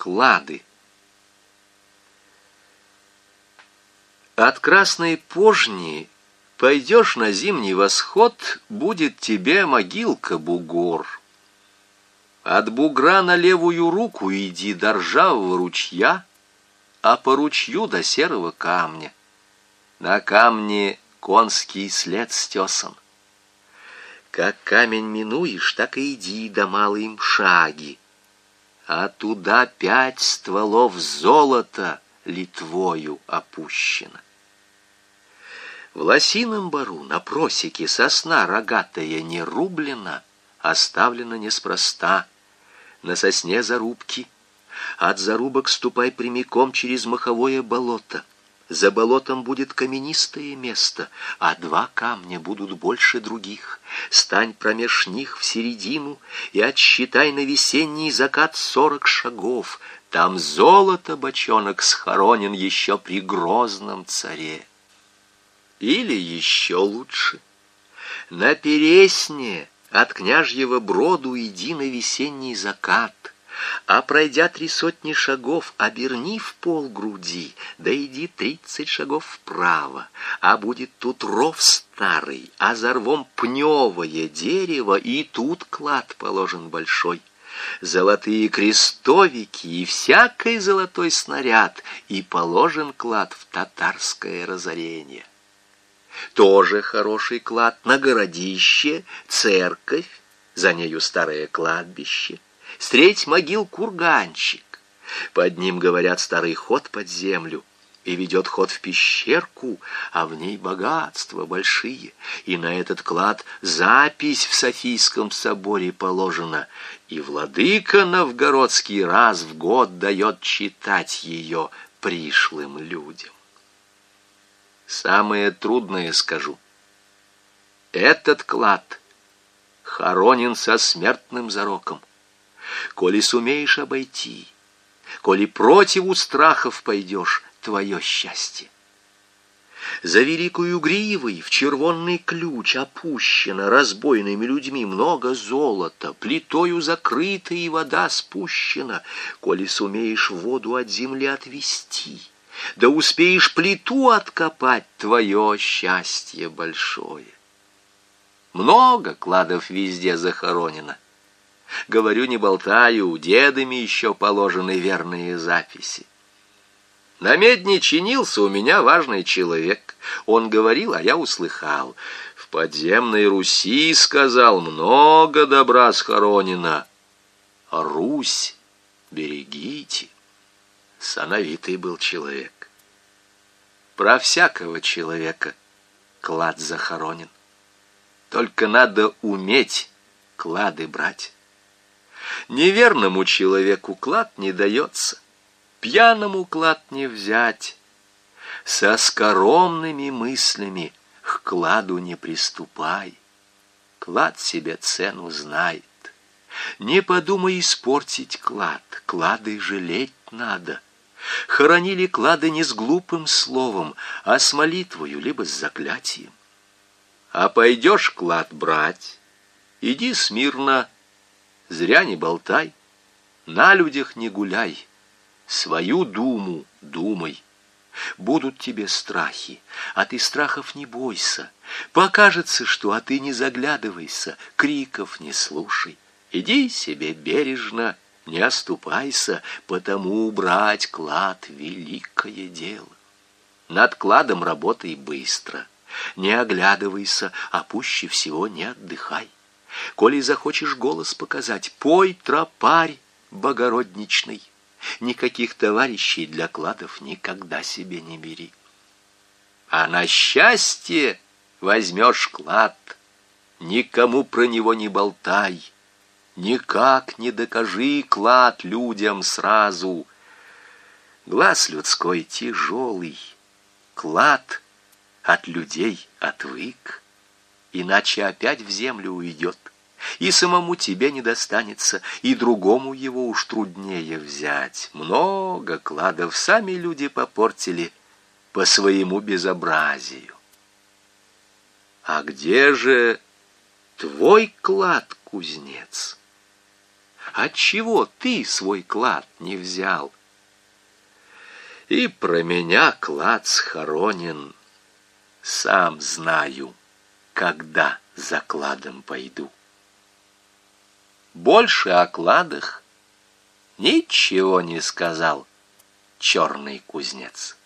Клады. От красной пожни пойдешь на зимний восход, будет тебе могилка-бугор. От бугра на левую руку иди до ржавого ручья, а по ручью до серого камня. На камне конский след стесан. Как камень минуешь, так и иди до малой мшаги, а туда 5 стволов золота литвою опущено. В лосином бору на просеке сосна рогатая не рублена, оставлена неспроста. На сосне зарубки. От зарубок ступай прямиком через моховое болото. За болотом будет каменистое место, а 2 камня будут больше других. Стань промеж них в середину и отсчитай на весенний закат 40 шагов. Там золото бочонок схоронен еще при грозном царе. Или еще лучше, на Пересне от княжьего броду иди на весенний закат, а пройдя 3 сотни шагов, оберни в полгруди, да иди 30 шагов вправо, а будет тут ров старый, а за рвом пневое дерево, и тут клад положен большой. Золотые крестовики и всякий золотой снаряд, и положен клад в татарское разорение. Тоже хороший клад на городище, церковь, за нею старое кладбище, встреть могил курганчик. Под ним, говорят, старый ход под землю, и ведет ход в пещерку, а в ней богатства большие, и на этот клад запись в Софийском соборе положена, и владыка новгородский раз в год дает читать ее пришлым людям. Самое трудное скажу. Этот клад хоронен со смертным зароком. Коли сумеешь обойти, коли противу страхов пойдешь, твое счастье. За великую гривой в червонный ключ опущено разбойными людьми много золота, плитою закрыта и вода спущена. Коли сумеешь воду от земли отвести, да успеешь плиту откопать, твое счастье большое. Много кладов везде захоронено. Говорю, не болтаю, дедами еще положены верные записи. На медне чинился у меня важный человек. Он говорил, а я услыхал. В подземной Руси, сказал, много добра схоронено. Русь берегите. Сановитый был человек. Про всякого человека клад захоронен. Только надо уметь клады брать. Неверному человеку клад не дается, пьяному клад не взять. Со скоромными мыслями к кладу не приступай. Клад себе цену знает. Не подумай испортить клад, клады жалеть надо. Хоронили клады не с глупым словом, а с молитвою, либо с заклятием. А пойдешь клад брать, иди смирно, зря не болтай, на людях не гуляй, свою думу думай. Будут тебе страхи, а ты страхов не бойся. Покажется, что, а ты не заглядывайся, криков не слушай. Иди себе бережно, не оступайся, потому брать клад — великое дело. Над кладом работай быстро, не оглядывайся, а пуще всего не отдыхай. Коли захочешь голос показать, пой тропарь богородничный. Никаких товарищей для кладов никогда себе не бери. А на счастье возьмешь клад, никому про него не болтай. Никак не докажи клад людям сразу. Глаз людской тяжелый, клад от людей отвык, иначе опять в землю уйдет, и самому тебе не достанется, и другому его уж труднее взять. Много кладов сами люди попортили по своему безобразию. А где же твой клад, кузнец? Отчего ты свой клад не взял? И про меня клад схоронен. Сам знаю, когда за кладом пойду. Больше о кладах ничего не сказал черный кузнец.